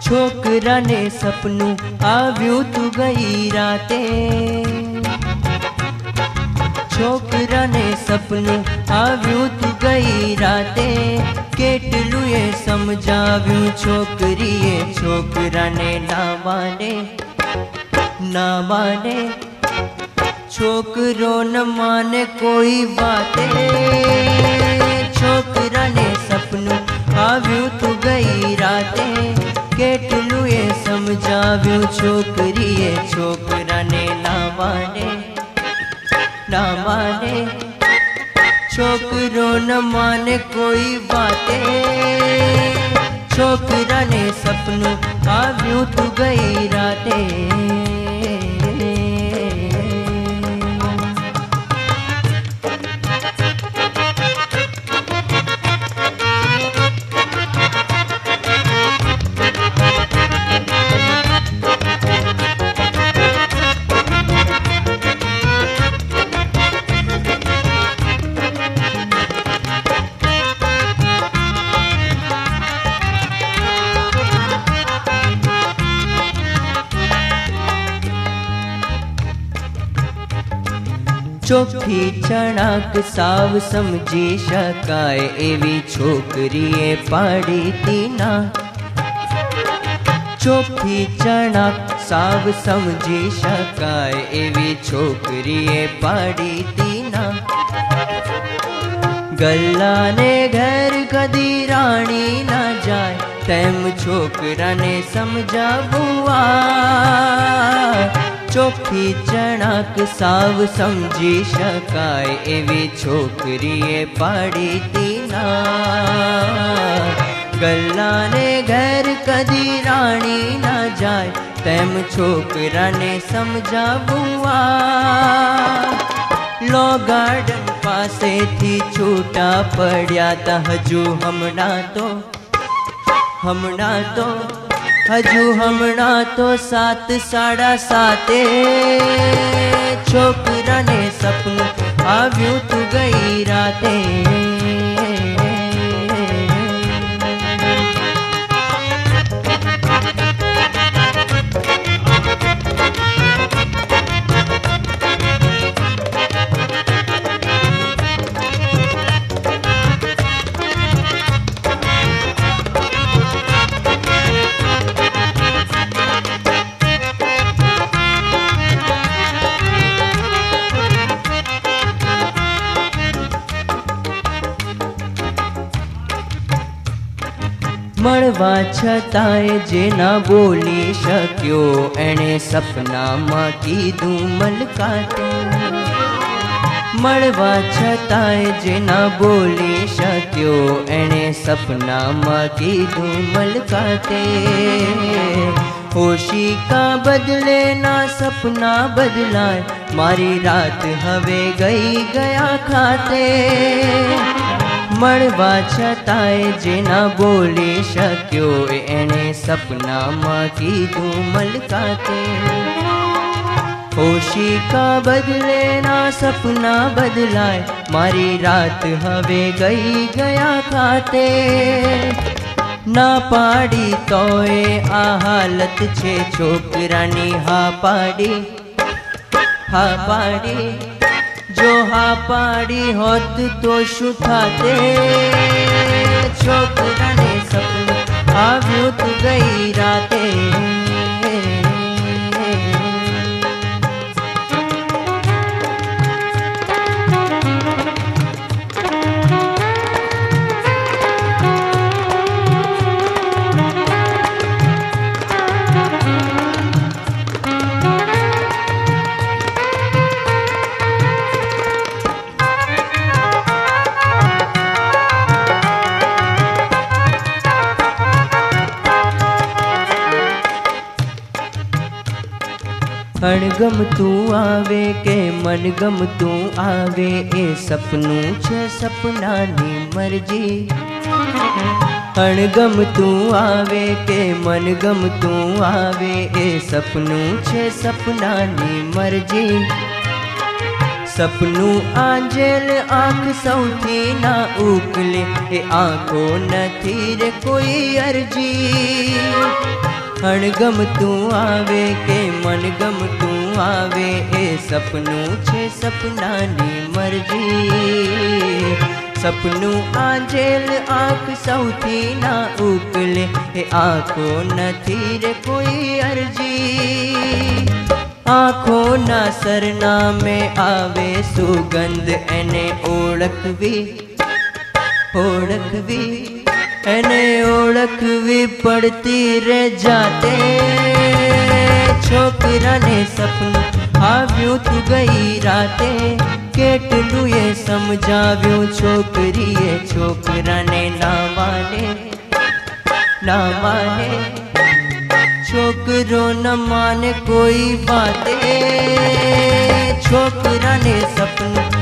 छोकरा ने सपनू आव्यू तू गई राते। छोकरा ने सपनू आव्यू तू गई राते। केटलू ये समझाव्यू छोकरीए छोकरा ने ना माने ना माने। छोकरो न माने कोई बातें। छोकरा ने सपनू आव्यू तू गई राते। केटलू ये समझाव्यू छोकरीए छोकरा ने ना माने ना माने। छोकरो न माने कोई बातें। छोकरा ने सपनू आव्यू तू गई राते। ચોખ્ખી ચણાક સાવ સમજી શકાય એવી છોકરીએ પાડી તીના। ચોખ્ખી ચણાક સાવ સમજી શકાય એવી છોકરીએ પાડી તીના। ગલ્લાને ઘેર કદી રાણી ના જાય તેમ છોકરાને સમજાવવા। ચોખ્ખી ચણાક સાવ સમજી શકાય એવી છોકરીએ પાડી તીના। ગલ્લાને ઘેર કદી રાણી ના જાય તેમ છોકરાને સમજાવવા। લો ગાર્ડન પાસેથી છૂટા પડ્યા તા હજુ હમણાં તો હજુ હમણાં તો 7 સાડા 7। છોકરાને સપનું આવ્યું તું ગઈ રાતે। મળવા છતાંય જે ના બોલી શક્યો એણે સપનામાં કીધું મલકાતે। મળવા છતાંય જે ના બોલી શક્યો એણે સપનામાં કીધું મલકાતે। હોશિકા બદલે ના સપના બદલાય મારી રાત હવે ગઈ ગયા ખાતે। મળવા છતાંય જે ના બોલી શક્યો એણે સપનામાં કીધું મલકાતે। હોશિકા બદલે ના સપના બદલાય મારી રાત હવે ગઈ ગયા ખાતે। ના પાડી તોય આ હાલત છે છોકરાની હા પાડી જો હા પાડી હોત તો શું થાતે। છોકરાને સપનું આવ્યું તું ગઈ રાતે। અણગમતું આવે કે મનગમતું આવે એ સપનું છે સપનાની મરજી। અણગમતું આવે કે મનગમતું આવે એ સપનું છે સપનાની મરજી। સપનું આંજેલ આંખ સૌથી ના ઉકલે એ આંખો નથી રે કોઈ અરજી। અણગમ તું આવે કે મનગમ તું આવે એ સપનું છે સપનાની મરજી સપનું આંજેલ આંખ સૌથી ના ઉકલે એ આંખો નથી રે કોઈ અરજી આંખોના સરનામે આવે સુગંધ એને ઓળખવી એને ઓળખવી પડતી રે જાતે છોકરાને સપનું આવ્યું તું ગઈ રાતે કેટલું એ સમજાવ્યું છોકરીએ છોકરાને ના માને છોકરો ન માને કોઈ વાતે છોકરાને સપનું